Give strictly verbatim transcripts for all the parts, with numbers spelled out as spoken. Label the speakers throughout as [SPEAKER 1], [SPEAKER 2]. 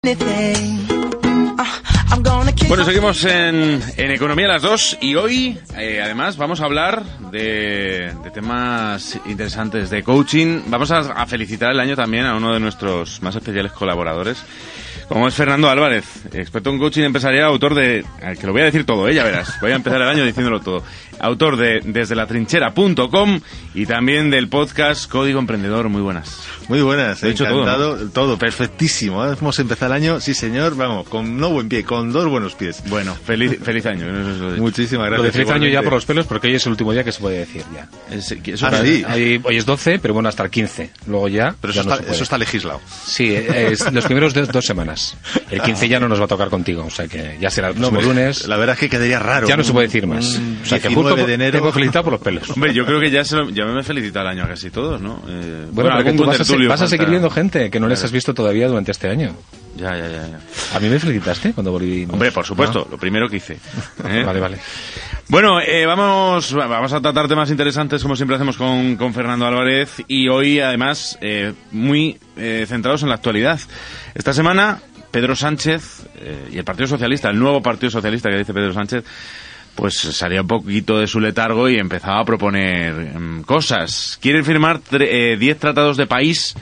[SPEAKER 1] Bueno, seguimos en, en Economía a las dos y hoy, eh, además, vamos a hablar de, de temas interesantes de coaching. Vamos a, a felicitar el año también a uno de nuestros más especiales colaboradores, como es Fernando Álvarez, experto en coaching empresarial, autor de... que lo voy a decir todo, ¿eh? Ya verás, voy a empezar el año diciéndolo todo. Autor de desde la trinchera punto com y también del podcast Código Emprendedor. Muy buenas.
[SPEAKER 2] Muy buenas,
[SPEAKER 1] he hecho
[SPEAKER 2] encantado,
[SPEAKER 1] todo, ¿no?
[SPEAKER 2] Todo, perfectísimo. ¿eh? Hemos empezado el año, sí señor, vamos, con no buen pie, con dos buenos pies.
[SPEAKER 1] Bueno, feliz feliz año.
[SPEAKER 2] Muchísimas gracias.
[SPEAKER 3] Lo de feliz año ya por los pelos, porque hoy es el último día que se puede decir ya.
[SPEAKER 2] Es, eso ah, sí.
[SPEAKER 3] Hoy, hoy es doce, pero bueno, hasta el quince. Luego ya...
[SPEAKER 2] Pero
[SPEAKER 3] ya
[SPEAKER 2] eso,
[SPEAKER 3] no
[SPEAKER 2] está, eso está legislado.
[SPEAKER 3] Sí, es los primeros de, dos semanas. El quince ya no nos va a tocar contigo, o sea que ya será el próximo
[SPEAKER 2] no,
[SPEAKER 3] lunes.
[SPEAKER 2] La verdad es que quedaría raro.
[SPEAKER 3] Ya no se puede decir más. O sea que justo
[SPEAKER 2] de enero...
[SPEAKER 3] tengo felicitado por los pelos.
[SPEAKER 1] Hombre, yo creo que ya, se lo, ya me he felicitado el año a casi todos, ¿no? Eh,
[SPEAKER 3] bueno, bueno pero tú vas, a, se, vas a seguir
[SPEAKER 1] falta...
[SPEAKER 3] viendo gente que no les has visto todavía durante este año.
[SPEAKER 1] Ya, ya, ya, ya.
[SPEAKER 3] ¿A mí me felicitaste cuando volví?
[SPEAKER 1] Hombre, por supuesto,
[SPEAKER 3] ¿no?
[SPEAKER 1] Lo primero que hice. ¿eh?
[SPEAKER 3] Vale, vale.
[SPEAKER 1] Bueno, eh, vamos vamos a tratar temas interesantes, como siempre hacemos con, con Fernando Álvarez, y hoy, además, eh, muy eh, centrados en la actualidad. Esta semana, Pedro Sánchez eh, y el Partido Socialista, el nuevo Partido Socialista que dice Pedro Sánchez, pues salía un poquito de su letargo y empezaba a proponer um, cosas. Quieren firmar diez eh, tratados de país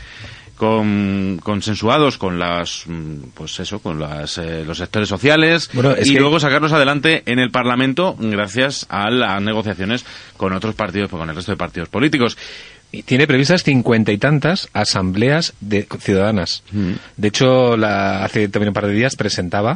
[SPEAKER 1] con consensuados con las pues eso con las eh, los sectores sociales, bueno, y que... luego sacarlos adelante en el Parlamento gracias a las negociaciones con otros partidos, con el resto de partidos políticos.
[SPEAKER 3] Y tiene previstas cincuenta y tantas asambleas de ciudadanas. Mm. De hecho, la, hace también un par de días presentaba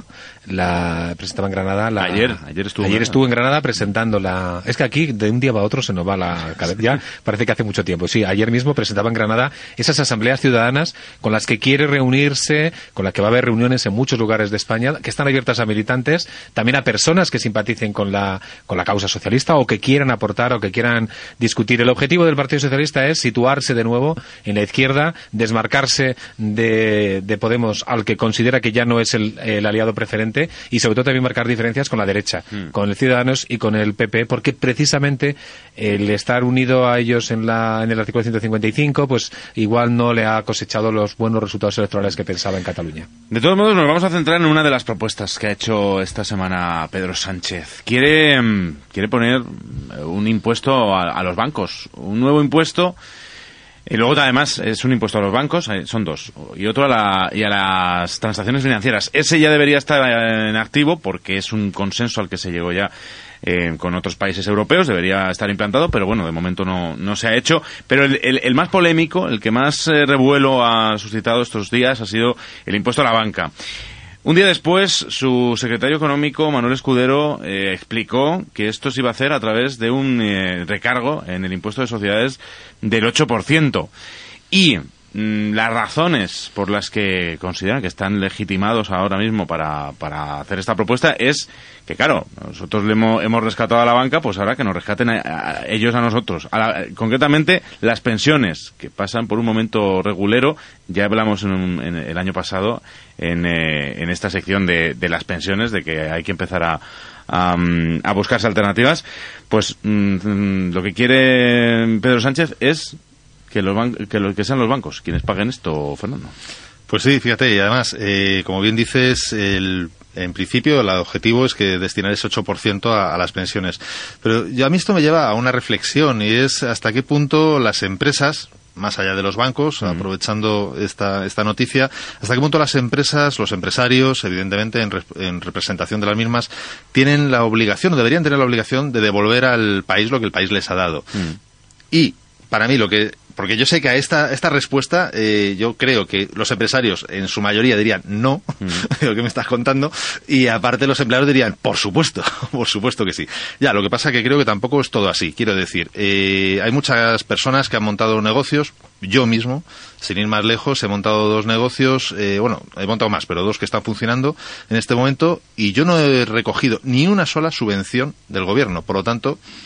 [SPEAKER 3] la presentaba en Granada la,
[SPEAKER 1] ayer ayer estuvo
[SPEAKER 3] ayer estuvo en Granada presentando la es que aquí de un día para otro se nos va la cabeza, ya parece que hace mucho tiempo. Sí, ayer mismo presentaba en Granada esas asambleas ciudadanas con las que quiere reunirse, con las que va a haber reuniones en muchos lugares de España, que están abiertas a militantes, también a personas que simpaticen con la con la causa socialista o que quieran aportar o que quieran discutir. El objetivo del Partido Socialista es situarse de nuevo en la izquierda, desmarcarse de, de Podemos, al que considera que ya no es el, el aliado preferente, y sobre todo también marcar diferencias con la derecha, mm. con el Ciudadanos y con el P P, porque precisamente el estar unido a ellos en, la, en el artículo ciento cincuenta y cinco, pues igual no le ha cosechado los buenos resultados electorales que pensaba en Cataluña.
[SPEAKER 1] De todos modos, nos vamos a centrar en una de las propuestas que ha hecho esta semana Pedro Sánchez. Quiere, quiere poner un impuesto a, a los bancos, un nuevo impuesto. Y luego, además, es un impuesto a los bancos, son dos, y otro a, la, y a las transacciones financieras. Ese ya debería estar en activo porque es un consenso al que se llegó ya eh, con otros países europeos, debería estar implantado, pero bueno, de momento no, no se ha hecho. Pero el, el, el más polémico, el que más eh, revuelo ha suscitado estos días ha sido el impuesto a la banca. Un día después, su secretario económico, Manuel Escudero, eh, explicó que esto se iba a hacer a través de un eh, recargo en el impuesto de sociedades del ocho por ciento. Y mmm, las razones por las que consideran que están legitimados ahora mismo para, para hacer esta propuesta es que, claro, nosotros le hemos, hemos rescatado a la banca, pues ahora que nos rescaten a, a ellos a nosotros. A la, concretamente, las pensiones, que pasan por un momento regulero. Ya hablamos en, un, en el año pasado en, eh, en esta sección de, de las pensiones, de que hay que empezar a, a, a buscarse alternativas. Pues mmm, lo que quiere Pedro Sánchez es que, los ban- que, los, que sean los bancos quienes paguen esto, Fernando.
[SPEAKER 2] Pues sí, fíjate, y además, eh, como bien dices, el... En principio, el objetivo es que destinar ese ocho por ciento a, a las pensiones. Pero yo, a mí esto me lleva a una reflexión, y es hasta qué punto las empresas, más allá de los bancos, mm. aprovechando esta, esta noticia, hasta qué punto las empresas, los empresarios, evidentemente en, re, en representación de las mismas, tienen la obligación, o deberían tener la obligación, de devolver al país lo que el país les ha dado. Mm. Y, para mí, lo que... Porque yo sé que a esta esta respuesta, eh, yo creo que los empresarios en su mayoría dirían no, mm. lo que me estás contando, y aparte los empleados dirían, por supuesto, por supuesto que sí. Ya, lo que pasa es que creo que tampoco es todo así. Quiero decir, eh, hay muchas personas que han montado negocios, yo mismo, sin ir más lejos, he montado dos negocios, eh, bueno, he montado más, pero dos que están funcionando en este momento, y yo no he recogido ni una sola subvención del gobierno. Por lo tanto,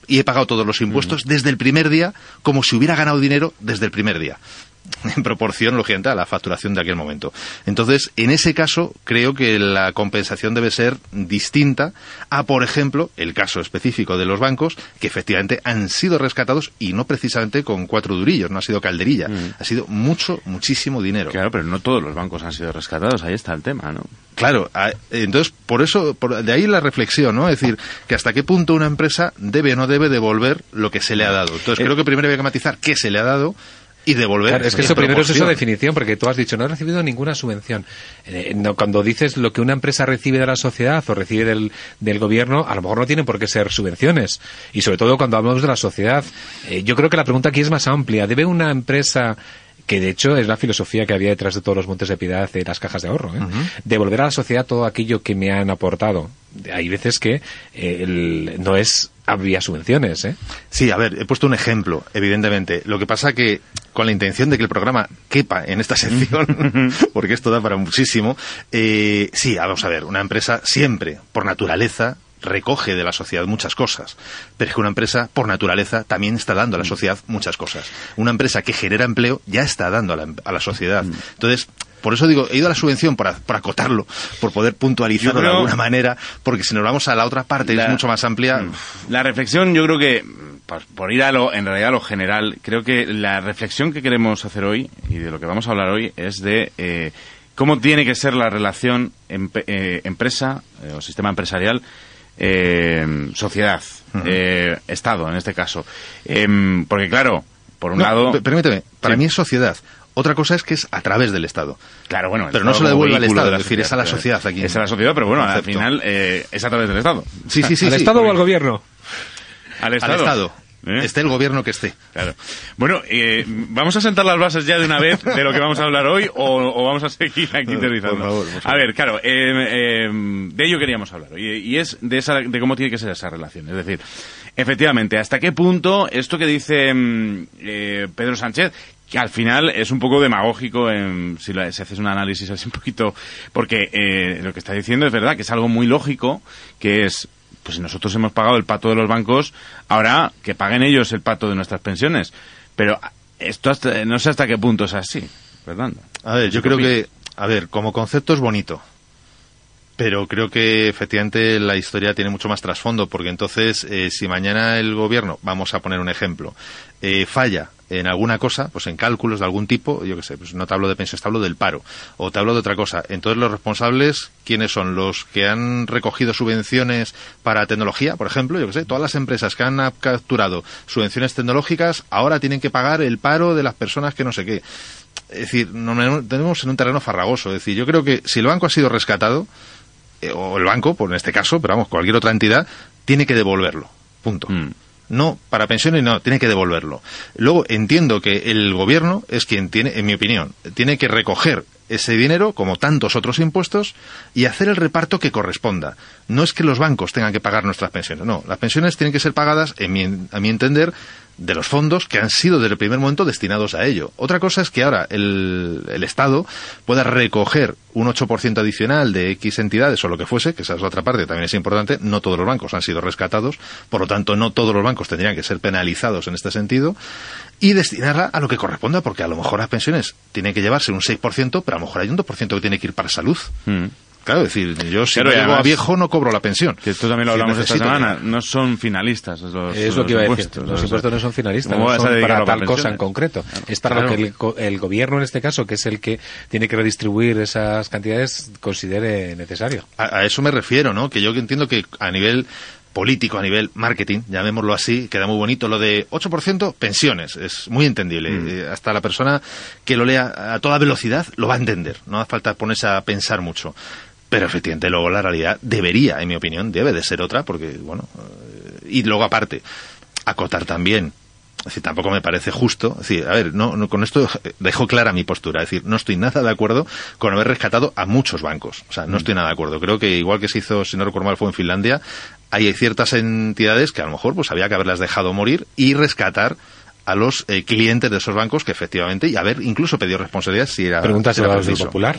[SPEAKER 2] y he pagado todos los impuestos mm. desde el primer día, como si hubiera ganado dinero desde el primer día, en proporción, lógicamente, a la facturación de aquel momento. Entonces, en ese caso, creo que la compensación debe ser distinta a, por ejemplo, el caso específico de los bancos, que efectivamente han sido rescatados y no precisamente con cuatro durillos, no ha sido calderilla, mm. ha sido mucho, muchísimo dinero.
[SPEAKER 1] Claro, pero no todos los bancos han sido rescatados, ahí está el tema, ¿no?
[SPEAKER 2] Claro, entonces, por eso, por, de ahí la reflexión, ¿no? Es decir, que hasta qué punto una empresa debe o no debe devolver lo que se le ha dado. Entonces, eh, creo que primero hay que matizar qué se le ha dado y devolver.
[SPEAKER 3] Claro, es que eso primero es esa definición, porque tú has dicho, no he recibido ninguna subvención. Eh, no, cuando dices lo que una empresa recibe de la sociedad o recibe del, del gobierno, a lo mejor no tienen por qué ser subvenciones. Y sobre todo cuando hablamos de la sociedad, eh, yo creo que la pregunta aquí es más amplia. ¿Debe una empresa, que de hecho es la filosofía que había detrás de todos los montes de piedad de las cajas de ahorro, ¿eh? Uh-huh. devolver a la sociedad todo aquello que me han aportado? Hay veces que eh, el, no es había subvenciones, ¿eh?
[SPEAKER 2] Sí, a ver, he puesto un ejemplo, evidentemente. Lo que pasa que con la intención de que el programa quepa en esta sección, porque esto da para muchísimo, eh, sí, vamos a ver, una empresa siempre, por naturaleza, recoge de la sociedad muchas cosas, pero es que una empresa, por naturaleza, también está dando a la sociedad muchas cosas. Una empresa que genera empleo ya está dando a la, a la sociedad. Entonces, por eso digo, he ido a la subvención por, por acotarlo, por poder puntualizarlo creo, de alguna manera, porque si nos vamos a la otra parte, la, es mucho más amplia.
[SPEAKER 1] La reflexión, yo creo que, por, por ir a lo, en realidad a lo general, creo que la reflexión que queremos hacer hoy, y de lo que vamos a hablar hoy, es de eh, cómo tiene que ser la relación em, eh, empresa eh, o sistema empresarial, eh, sociedad, uh-huh. eh, Estado, en este caso. Eh, porque claro, por un
[SPEAKER 2] no,
[SPEAKER 1] lado...
[SPEAKER 2] Permíteme, para
[SPEAKER 1] sí.
[SPEAKER 2] mí es sociedad. Otra cosa es que es a través del Estado.
[SPEAKER 1] Claro, bueno,
[SPEAKER 2] pero no se lo devuelve al Estado, es decir, es a la sociedad aquí.
[SPEAKER 1] Es a la sociedad, pero bueno, al final eh, es a través del Estado.
[SPEAKER 2] Sí, sí, sí.
[SPEAKER 3] ¿Al
[SPEAKER 2] sí,
[SPEAKER 3] Estado
[SPEAKER 2] porque...
[SPEAKER 3] o al gobierno?
[SPEAKER 1] Al Estado.
[SPEAKER 2] Al Estado. ¿Eh? Esté el gobierno que esté.
[SPEAKER 1] Claro. Bueno, eh, ¿vamos a sentar las bases ya de una vez de lo que vamos a hablar hoy o, o vamos a seguir aquí teorizando?
[SPEAKER 2] Por favor, por favor.
[SPEAKER 1] A ver, claro, eh, eh, de ello queríamos hablar hoy, y es de, esa, de cómo tiene que ser esa relación. Es decir, efectivamente, ¿hasta qué punto esto que dice eh, Pedro Sánchez, que al final es un poco demagógico en, si, lo, si haces un análisis así un poquito, porque eh, lo que está diciendo es verdad, que es algo muy lógico, que es, pues si nosotros hemos pagado el pato de los bancos, ahora que paguen ellos el pato de nuestras pensiones. Pero esto hasta, no sé hasta qué punto es así, Fernando.
[SPEAKER 2] A ver, yo creo que, a ver, como concepto es bonito, pero creo que efectivamente la historia tiene mucho más trasfondo, porque entonces, eh, si mañana el gobierno, vamos a poner un ejemplo, eh, falla en alguna cosa, pues en cálculos de algún tipo, yo qué sé, pues no te hablo de pensiones, te hablo del paro, o te hablo de otra cosa. Entonces, los responsables, ¿quiénes son? Los que han recogido subvenciones para tecnología, por ejemplo, yo qué sé, todas las empresas que han capturado subvenciones tecnológicas ahora tienen que pagar el paro de las personas que no sé qué. Es decir, nos tenemos en un terreno farragoso. Es decir, yo creo que si el banco ha sido rescatado, eh, o el banco, por en este caso, pero vamos, cualquier otra entidad, tiene que devolverlo. Punto. Mm. No, para pensiones no, tiene que devolverlo. Luego entiendo que el gobierno es quien tiene, en mi opinión, tiene que recoger ese dinero, como tantos otros impuestos, y hacer el reparto que corresponda. No es que los bancos tengan que pagar nuestras pensiones, no. Las pensiones tienen que ser pagadas, en mi, a mi entender, de los fondos que han sido desde el primer momento destinados a ello. Otra cosa es que ahora el, el Estado pueda recoger un ocho por ciento adicional de X entidades o lo que fuese, que esa es la otra parte, también es importante. No todos los bancos han sido rescatados, por lo tanto no todos los bancos tendrían que ser penalizados en este sentido, y destinarla a lo que corresponda, porque a lo mejor las pensiones tienen que llevarse un seis por ciento, pero a lo mejor hay un dos por ciento que tiene que ir para salud. Mm. Claro, es decir, yo si
[SPEAKER 1] claro,
[SPEAKER 2] no llego a viejo no cobro la pensión.
[SPEAKER 1] Que esto también lo hablamos esta semana, no son finalistas los,
[SPEAKER 3] es lo que iba a decir, los impuestos no son finalistas, no son para tal cosa en concreto. Es para claro. lo que el, el gobierno, en este caso, que es el que tiene que redistribuir esas cantidades, considere necesario.
[SPEAKER 2] A, a eso me refiero, ¿no? Que yo entiendo que a nivel político, a nivel marketing, llamémoslo así, queda muy bonito lo de ocho por ciento pensiones, es muy entendible. Mm. Eh, hasta la persona que lo lea a toda velocidad lo va a entender, no hace falta ponerse a pensar mucho. Pero efectivamente luego la realidad debería, en mi opinión, debe de ser otra, porque, bueno, eh, y luego aparte, acotar también, es decir, tampoco me parece justo, es decir, a ver, no, no, con esto dejo clara mi postura, es decir, no estoy nada de acuerdo con haber rescatado a muchos bancos, o sea, no estoy nada de acuerdo, creo que igual que se hizo, si no recuerdo mal, fue en Finlandia, hay ciertas entidades que a lo mejor pues había que haberlas dejado morir y rescatar a los eh, clientes de esos bancos que efectivamente, y haber incluso pedido responsabilidad si era,
[SPEAKER 3] Preguntas
[SPEAKER 2] si era
[SPEAKER 3] a los del Popular.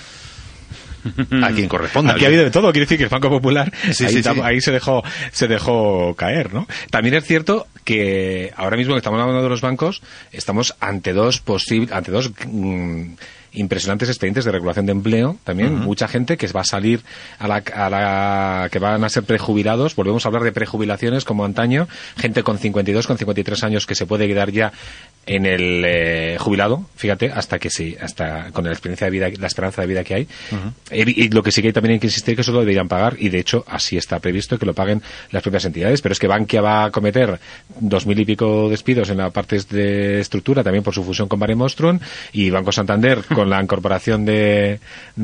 [SPEAKER 2] A quien corresponda.
[SPEAKER 3] Aquí ha habido de todo, quiere decir que el Banco Popular
[SPEAKER 2] sí,
[SPEAKER 3] ahí,
[SPEAKER 2] sí, sí.
[SPEAKER 3] ahí se dejó se dejó caer, ¿no? También es cierto que ahora mismo que estamos hablando de los bancos, estamos ante dos posibles, ante dos mmm, impresionantes expedientes de regulación de empleo también. Uh-huh. Mucha gente que va a salir a la, a la que van a ser prejubilados. Volvemos a hablar de prejubilaciones como antaño. Gente con cincuenta y dos, con cincuenta y tres años que se puede quedar ya en el eh, jubilado, fíjate, hasta que sí, hasta con la experiencia de vida, la esperanza de vida que hay. Uh-huh. Y, y lo que sí que hay también hay que insistir que eso lo deberían pagar, y de hecho así está previsto que lo paguen las propias entidades. Pero es que Bankia va a cometer dos mil y pico despidos en la parte de estructura, también por su fusión con Mare Nostrum, y Banco Santander con la incorporación de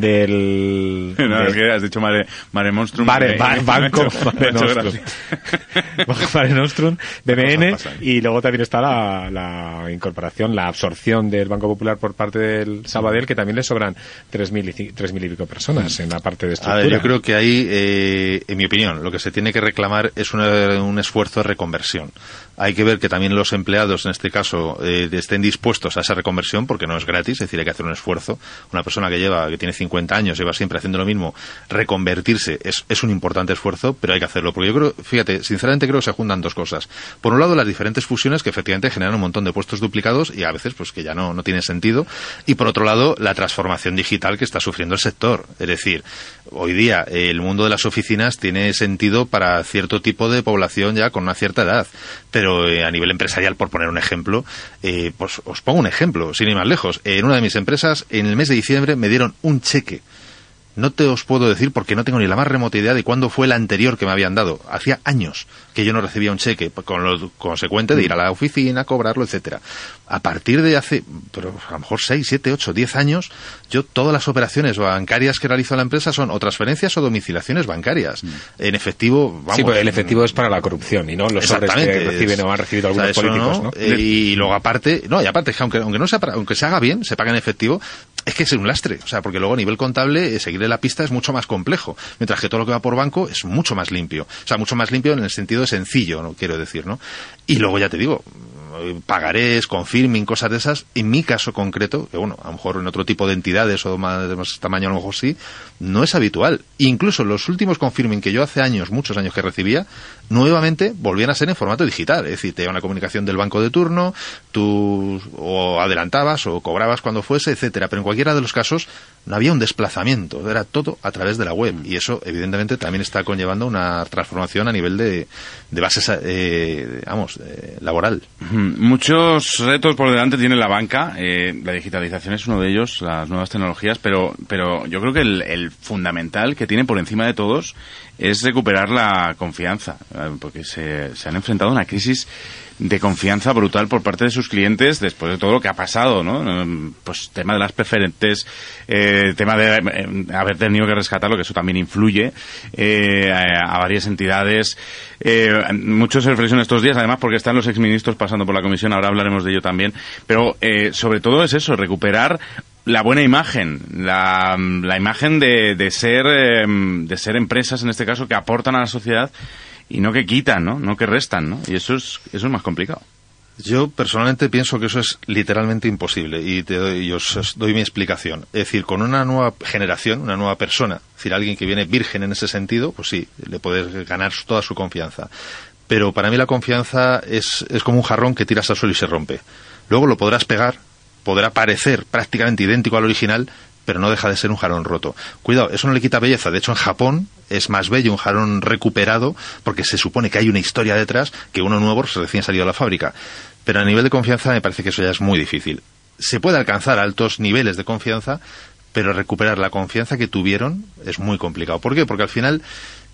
[SPEAKER 3] del
[SPEAKER 1] no,
[SPEAKER 3] de,
[SPEAKER 1] es que has dicho Mare, Mare Nostrum
[SPEAKER 3] Mare,
[SPEAKER 1] eh,
[SPEAKER 3] ba, Banco
[SPEAKER 1] hecho,
[SPEAKER 3] Mare Nostrum Mare Nostrum B M N, y luego también está la, la incorporación, la absorción del Banco Popular por parte del Sabadell, que también le sobran tres mil y, tres mil y pico personas en la parte de estructura.
[SPEAKER 2] A ver, yo creo que ahí, eh, en mi opinión, lo que se tiene que reclamar es una, un esfuerzo de reconversión. Hay que ver que también los empleados, en este caso, eh, estén dispuestos a esa reconversión, porque no es gratis, es decir, hay que hacer un esfuerzo. Una persona que lleva, que tiene cincuenta años, lleva siempre haciendo lo mismo, reconvertirse es, es un importante esfuerzo, pero hay que hacerlo. Porque yo creo, fíjate, sinceramente creo que se juntan dos cosas. Por un lado, las diferentes fusiones que efectivamente generan un montón de puestos duplicados y a veces pues que ya no, no tienen sentido. Y por otro lado, la transformación digital que está sufriendo el sector. Es decir, hoy día eh, el mundo de las oficinas tiene sentido para cierto tipo de población ya con una cierta edad. Pero eh, a nivel empresarial, por poner un ejemplo, eh, pues os pongo un ejemplo, sin ir más lejos. Eh, en una de mis empresas, en el mes de diciembre, me dieron un cheque. No te os puedo decir porque no tengo ni la más remota idea de cuándo fue el anterior que me habían dado. Hacía años que yo no recibía un cheque, con lo consecuente de ir a la oficina, cobrarlo, etcétera. A partir de hace, pero a lo mejor seis, siete, ocho, diez años, yo todas las operaciones bancarias que realizo en la empresa son o transferencias o domiciliaciones bancarias. Mm. En efectivo, vamos...
[SPEAKER 3] Sí, pero el efectivo es para la corrupción y no los sobres que reciben o han recibido algunos, o sea, políticos, ¿no? ¿no?
[SPEAKER 2] Eh, y luego aparte, no, y aparte, aunque, aunque no sea para, aunque se haga bien, se paga en efectivo, es que es un lastre. O sea, porque luego a nivel contable, eh, seguirle la pista es mucho más complejo. Mientras que todo lo que va por banco es mucho más limpio. O sea, mucho más limpio en el sentido de sencillo, no quiero decir, ¿no? Y luego ya te digo, pagarés, confirming, cosas de esas, en mi caso concreto, que bueno, a lo mejor en otro tipo de entidades o más, de más tamaño a lo mejor sí, no es habitual. Incluso los últimos confirming que yo hace años, muchos años que recibía, nuevamente volvían a ser en formato digital. Es decir, te iba una comunicación del banco de turno, tú o adelantabas o cobrabas cuando fuese, etcétera. Pero en cualquiera de los casos no había un desplazamiento, era todo a través de la web. Y eso, evidentemente, también está conllevando una transformación a nivel de, de bases, eh, vamos, eh, laboral.
[SPEAKER 1] Muchos retos por delante tiene la banca. Eh, la digitalización es uno de ellos, las nuevas tecnologías, pero, pero yo creo que el, el fundamental que tiene por encima de todos es recuperar la confianza, porque se, se han enfrentado a una crisis de confianza brutal por parte de sus clientes después de todo lo que ha pasado, ¿no? Pues tema de las preferentes, eh, tema de eh, haber tenido que rescatarlo, que eso también influye eh, a, a varias entidades. Eh, mucho se reflexiona estos días, además, porque están los exministros pasando por la comisión, ahora hablaremos de ello también, pero eh, sobre todo es eso, recuperar la buena imagen, la, la imagen de, de ser eh, de ser empresas, en este caso, que aportan a la sociedad y no que quitan, ¿no? No que restan, ¿no? Y eso es eso es más complicado.
[SPEAKER 2] Yo personalmente pienso que eso es literalmente imposible y, te doy, y os, os doy mi explicación. Es decir, con una nueva generación, una nueva persona, es decir, alguien que viene virgen en ese sentido, pues sí, le puedes ganar toda su confianza. Pero para mí la confianza es, es como un jarrón que tiras al suelo y se rompe. Luego lo podrás pegar, podrá parecer prácticamente idéntico al original, pero no deja de ser un jarrón roto. Cuidado, eso no le quita belleza. De hecho, en Japón es más bello un jarrón recuperado porque se supone que hay una historia detrás que uno nuevo recién salido a la fábrica. Pero a nivel de confianza me parece que eso ya es muy difícil. Se puede alcanzar altos niveles de confianza, pero recuperar la confianza que tuvieron es muy complicado. ¿Por qué? Porque al final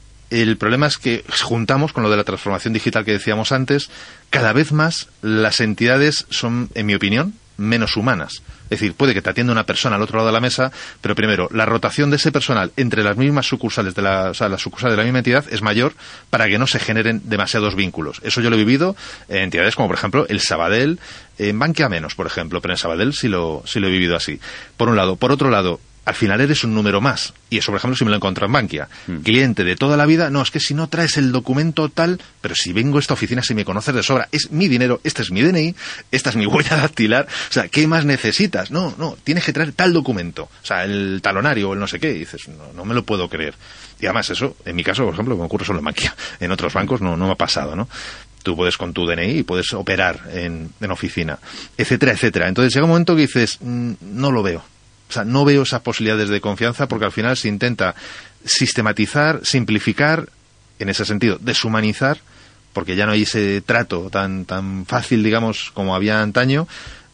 [SPEAKER 2] el problema es que juntamos con lo de la transformación digital que decíamos antes, cada vez más las entidades son, en mi opinión, menos humanas. Es decir, puede que te atienda una persona al otro lado de la mesa, pero primero, la rotación de ese personal entre las mismas sucursales de la, o sea, las sucursales de la misma entidad es mayor para que no se generen demasiados vínculos. Eso yo lo he vivido en entidades como, por ejemplo, el Sabadell, en Bankia menos, por ejemplo, pero en Sabadell sí lo, sí lo he vivido así. Por un lado. Por otro lado, al final eres un número más. Y eso, por ejemplo, si me lo encuentro en Bankia. Mm. Cliente de toda la vida, no, es que si no traes el documento tal, pero si vengo a esta oficina, si me conoces de sobra, es mi dinero, este es mi D N I, esta es mi huella dactilar, o sea, ¿qué más necesitas? No, no, tienes que traer tal documento, o sea, el talonario o el no sé qué, y dices, no, no me lo puedo creer. Y además eso, en mi caso, por ejemplo, me ocurre solo en Bankia. En otros bancos no, no me ha pasado, ¿no? tú puedes con tu D N I y puedes operar en, en oficina, etcétera, etcétera. Entonces llega un momento que dices, mmm, no lo veo. O sea, no veo esas posibilidades de confianza porque al final se intenta sistematizar, simplificar, en ese sentido, deshumanizar, porque ya no hay ese trato tan tan fácil, digamos, como había antaño,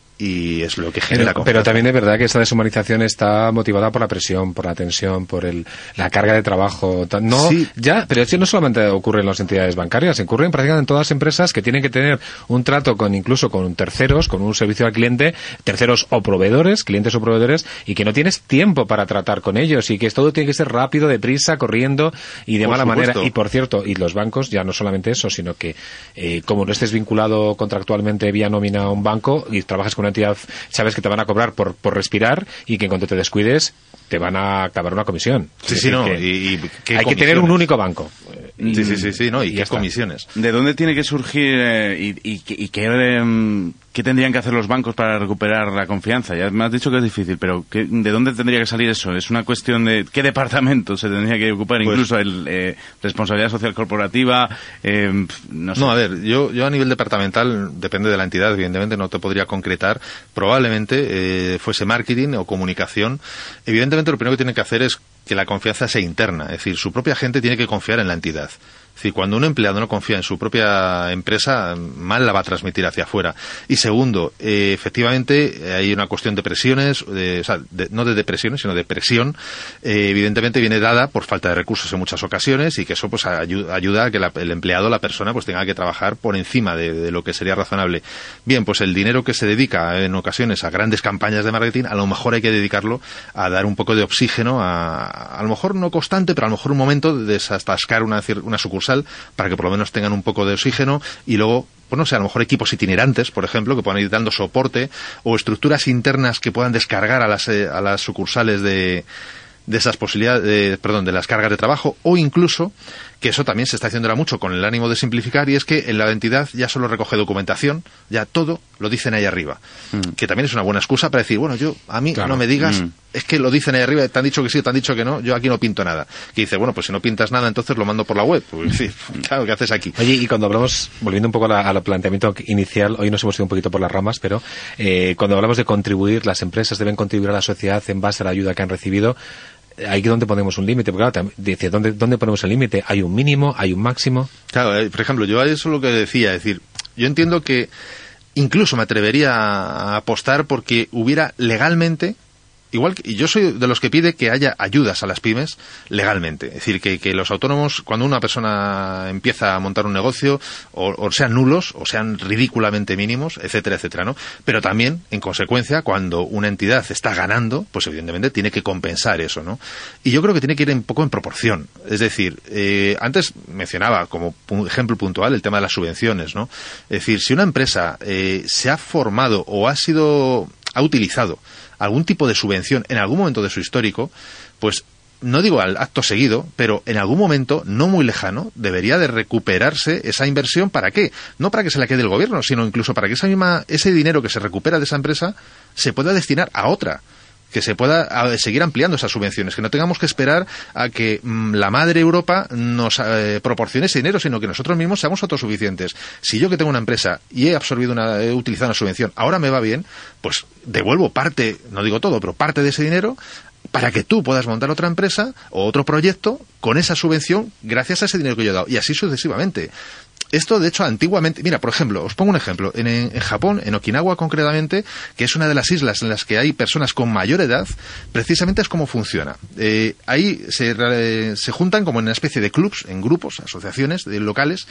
[SPEAKER 2] y es lo que genera
[SPEAKER 3] pero,
[SPEAKER 2] confianza.
[SPEAKER 3] pero también es verdad que esta deshumanización está motivada por la presión, por la tensión, por el, la carga de trabajo. No,
[SPEAKER 2] sí.
[SPEAKER 3] ya, pero eso no solamente ocurre en las entidades bancarias, ocurre en prácticamente en todas las empresas que tienen que tener un trato con incluso con terceros, con un servicio al cliente, terceros o proveedores, clientes o proveedores, y que no tienes tiempo para tratar con ellos y que todo tiene que ser rápido, deprisa, corriendo y de
[SPEAKER 2] por
[SPEAKER 3] mala
[SPEAKER 2] supuesto.
[SPEAKER 3] manera. Y por cierto, y los bancos, ya no solamente eso, sino que eh, como no estés vinculado contractualmente vía nómina a un banco y trabajas con una entidad, sabes que te van a cobrar por, por respirar y que en cuanto te descuides te van a clavar una comisión.
[SPEAKER 2] Sí, sí, no. Y, y ¿qué
[SPEAKER 3] hay que tener un único banco.
[SPEAKER 2] Y, sí, sí, sí, sí, no. ¿Y, y qué comisiones?
[SPEAKER 1] ¿De dónde tiene que surgir eh, y, y, y qué, eh, qué tendrían que hacer los bancos para recuperar la confianza? Ya me has dicho que es difícil, pero ¿qué, ¿de dónde tendría que salir eso? Es una cuestión de qué departamento se tendría que ocupar, pues, incluso el eh, responsabilidad social corporativa. Eh, no sé.
[SPEAKER 2] No, a ver, yo, yo a nivel departamental, depende de la entidad, evidentemente no te podría concretar. Probablemente eh, fuese marketing o comunicación. Evidentemente lo primero que tiene que hacer es que la confianza sea interna, es decir, su propia gente tiene que confiar en la entidad. Es decir, cuando un empleado no confía en su propia empresa, mal la va a transmitir hacia afuera. Y segundo, eh, efectivamente hay una cuestión de presiones, de, o sea, de, no de depresiones, sino de presión, eh, evidentemente viene dada por falta de recursos en muchas ocasiones y que eso pues ayuda, ayuda a que la, el empleado, la persona, pues tenga que trabajar por encima de, de lo que sería razonable. Bien, pues el dinero que se dedica en ocasiones a grandes campañas de marketing, a lo mejor hay que dedicarlo a dar un poco de oxígeno, a, a lo mejor no constante, pero a lo mejor un momento de desatascar una, una sucursal para que por lo menos tengan un poco de oxígeno y luego, pues no sé, a lo mejor equipos itinerantes, por ejemplo, que puedan ir dando soporte o estructuras internas que puedan descargar a las, a las sucursales de, de esas posibilidades, de, perdón, de las cargas de trabajo, o incluso, que eso también se está haciendo ahora mucho con el ánimo de simplificar, y es que en la entidad ya solo recoge documentación, ya todo lo dicen ahí arriba, mm. que también es una buena excusa para decir, bueno, yo, a mí claro. no me digas, mm. es que lo dicen ahí arriba, te han dicho que sí, te han dicho que no, yo aquí no pinto nada. Que dice, bueno, pues si no pintas nada, entonces lo mando por la web. Pues sí, claro, ¿qué haces aquí?
[SPEAKER 3] Oye, y cuando hablamos, volviendo un poco al planteamiento inicial, hoy nos hemos ido un poquito por las ramas, pero eh, cuando hablamos de contribuir, las empresas deben contribuir a la sociedad en base a la ayuda que han recibido. Ahí donde ponemos un límite, porque claro, dice, ¿dónde, ¿dónde ponemos el límite? ¿Hay un mínimo? ¿Hay un máximo?
[SPEAKER 2] Claro, eh, por ejemplo, yo a eso es lo que decía, es decir, yo entiendo que incluso me atrevería a apostar porque hubiera legalmente, igual que, y yo soy de los que pide que haya ayudas a las pymes legalmente, es decir, que, que los autónomos, cuando una persona empieza a montar un negocio, o, o sean nulos, o sean ridículamente mínimos, etcétera, etcétera, ¿no? Pero también, en consecuencia, cuando una entidad está ganando, pues evidentemente tiene que compensar eso, ¿no? Y yo creo que tiene que ir un poco en proporción, es decir, eh, antes mencionaba como ejemplo puntual el tema de las subvenciones, ¿no? Es decir, si una empresa eh, se ha formado o ha sido, ha utilizado algún tipo de subvención en algún momento de su histórico, pues no digo al acto seguido, pero en algún momento no muy lejano debería de recuperarse esa inversión. ¿Para qué? No para que se la quede el gobierno, sino incluso para que esa misma, ese dinero que se recupera de esa empresa se pueda destinar a otra, que se pueda a, seguir ampliando esas subvenciones, que no tengamos que esperar a que mmm, la madre Europa nos eh, proporcione ese dinero, sino que nosotros mismos seamos autosuficientes. Si yo que tengo una empresa y he absorbido una, he utilizado una subvención, ahora me va bien, pues devuelvo parte, no digo todo, pero parte de ese dinero para que tú puedas montar otra empresa o otro proyecto con esa subvención gracias a ese dinero que yo he dado, y así sucesivamente. Esto, de hecho, antiguamente... Mira, por ejemplo, os pongo un ejemplo. En, en Japón, en Okinawa concretamente, que es una de las islas en las que hay personas con mayor edad, precisamente es como funciona. Eh, ahí se, eh, se juntan como en una especie de clubs, en grupos, asociaciones de locales,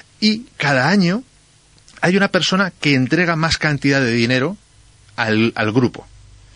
[SPEAKER 2] y cada año hay una persona que entrega más cantidad de dinero al, al grupo.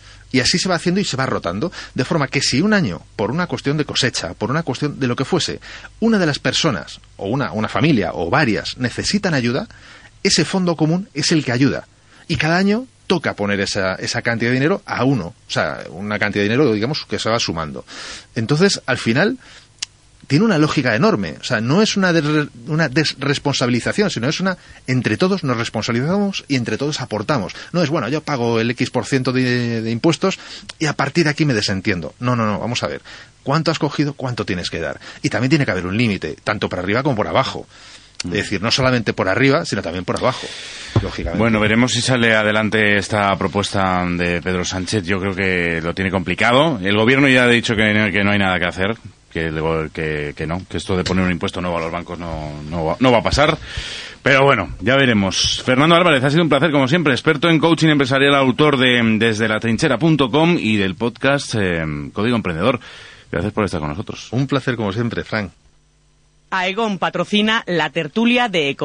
[SPEAKER 2] Y así se va haciendo y se va rotando, de forma que si un año, por una cuestión de cosecha, por una cuestión de lo que fuese, una de las personas, o una, una familia, o varias, necesitan ayuda, ese fondo común es el que ayuda. Y cada año toca poner esa, esa cantidad de dinero a uno. O sea, una cantidad de dinero, digamos, que se va sumando. Entonces, al final, tiene una lógica enorme. O sea, no es una, des, una desresponsabilización, sino es una, entre todos nos responsabilizamos y entre todos aportamos. No es, bueno, yo pago el X por ciento de, de impuestos y a partir de aquí me desentiendo. No, no, no, vamos a ver. ¿Cuánto has cogido? ¿Cuánto tienes que dar? Y también tiene que haber un límite, tanto para arriba como por abajo. Es decir, no solamente por arriba, sino también por abajo, lógicamente.
[SPEAKER 1] Bueno, veremos si sale adelante esta propuesta de Pedro Sánchez. Yo creo que lo tiene complicado. El gobierno ya ha dicho que no, que no hay nada que hacer, que, que, que no, que esto de poner un impuesto nuevo a los bancos no, no, va, no va a pasar. Pero bueno, ya veremos. Fernando Álvarez, ha sido un placer, como siempre, experto en coaching empresarial, autor de desde la trinchera punto com y del podcast eh, Código Emprendedor. Gracias por estar con nosotros.
[SPEAKER 2] Un placer, como siempre, Frank.
[SPEAKER 4] Aegon patrocina la tertulia de Eco.